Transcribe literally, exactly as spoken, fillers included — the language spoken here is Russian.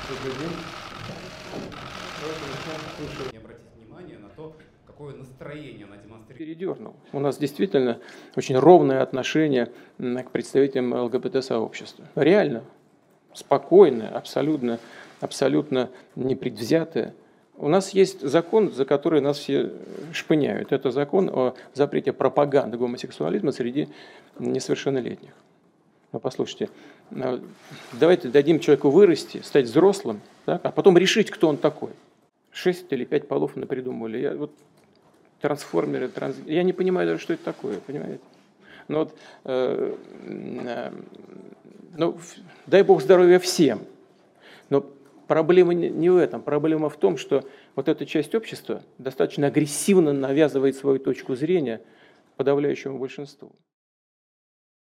Не обратить внимание на то, какое настроение она демонстрирует. Передернул. У нас действительно очень ровное отношение к представителям ЛГБТ-сообщества. Реально, спокойное, абсолютно, абсолютно непредвзятое. У нас есть закон, за который нас все шпыняют. Это закон о запрете пропаганды гомосексуализма среди несовершеннолетних. Ну, послушайте, давайте дадим человеку вырасти, стать взрослым, так, а потом решить, кто он такой. Шесть или пять полов напридумывали. Я, вот, трансформеры, транс... я не понимаю даже, что это такое, понимаете? Но вот, э, э, ну, дай Бог здоровья всем. Но проблема не в этом. Проблема в том, что вот эта часть общества достаточно агрессивно навязывает свою точку зрения подавляющему большинству.